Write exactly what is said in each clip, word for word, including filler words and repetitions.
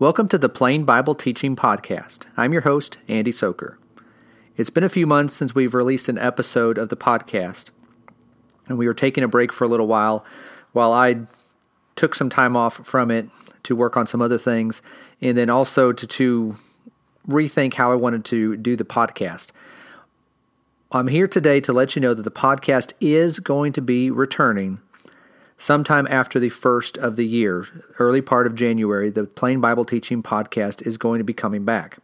Welcome to the Plain Bible Teaching Podcast. I'm your host, Andy Soker. It's been a few months since we've released an episode of the podcast, and we were taking a break for a little while while I took some time off from it to work on some other things, and then also to, to rethink how I wanted to do the podcast. I'm here today to let you know that the podcast is going to be returning sometime after the first of the year, early part of January. The Plain Bible Teaching Podcast is going to be coming back.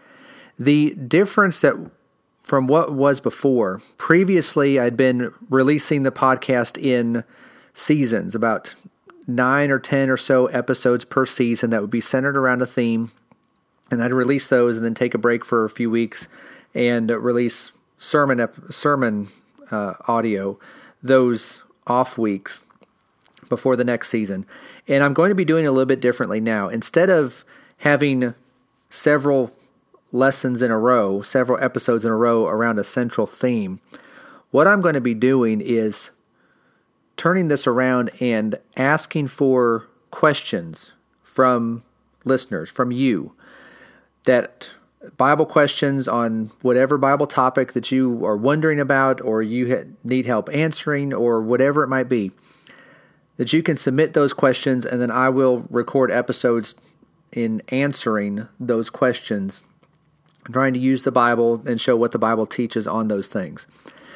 The difference that from what was before, previously I'd been releasing the podcast in seasons, about nine or ten or so episodes per season that would be centered around a theme, and I'd release those and then take a break for a few weeks and release sermon ep- sermon uh, audio those off weeks before the next season. And I'm going to be doing it a little bit differently now. Instead of having several lessons in a row, several episodes in a row around a central theme, what I'm going to be doing is turning this around and asking for questions from listeners, from you, that Bible questions on whatever Bible topic that you are wondering about or you need help answering or whatever it might be, that you can submit those questions, and then I will record episodes in answering those questions, trying to use the Bible and show what the Bible teaches on those things.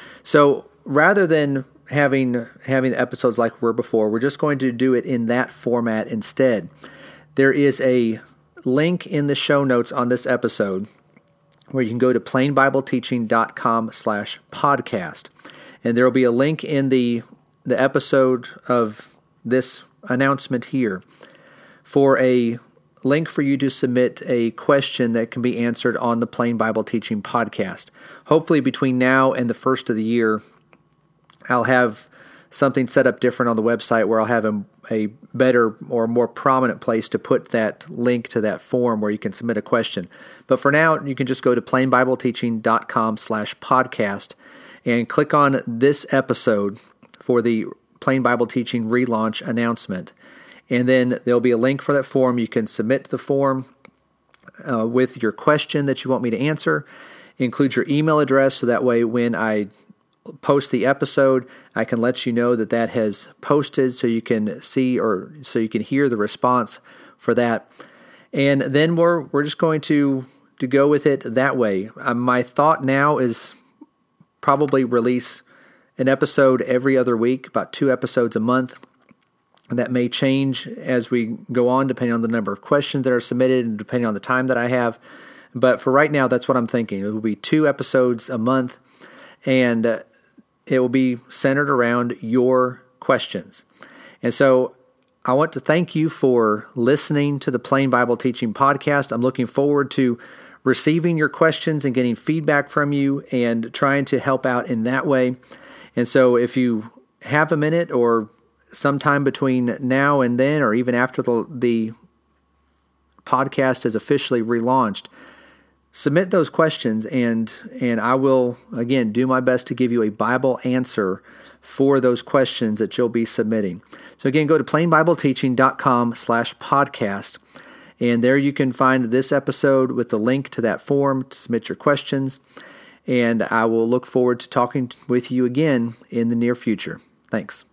So rather than having having episodes like we were before, we're just going to do it in that format instead. There is a link in the show notes on this episode where you can go to plainbibleteaching.com slash podcast. And there will be a link in the the episode of this announcement here for a link for you to submit a question that can be answered on the Plain Bible Teaching Podcast. Hopefully between now and the first of the year, I'll have something set up different on the website where I'll have a, a better or more prominent place to put that link to that form where you can submit a question. But for now, you can just go to plainbibleteaching.com slash podcast and click on this episode for the Plain Bible Teaching relaunch announcement. And then there'll be a link for that form. You can submit the form uh, with your question that you want me to answer. Include your email address so that way when I post the episode, I can let you know that that has posted so you can see or so you can hear the response for that. And then we're we're just going to, to go with it that way. Um, my thought now is probably release an episode every other week, about two episodes a month. And that may change as we go on, depending on the number of questions that are submitted and depending on the time that I have. But for right now, that's what I'm thinking. It will be two episodes a month, and uh, it will be centered around your questions. And so I want to thank you for listening to the Plain Bible Teaching Podcast. I'm looking forward to receiving your questions and getting feedback from you and trying to help out in that way. And so if you have a minute or sometime between now and then, or even after the, the podcast is officially relaunched, submit those questions, and and I will, again, do my best to give you a Bible answer for those questions that you'll be submitting. So again, go to plainbibleteaching.com slash podcast, and there you can find this episode with the link to that form to submit your questions. And I will look forward to talking with you again in the near future. Thanks.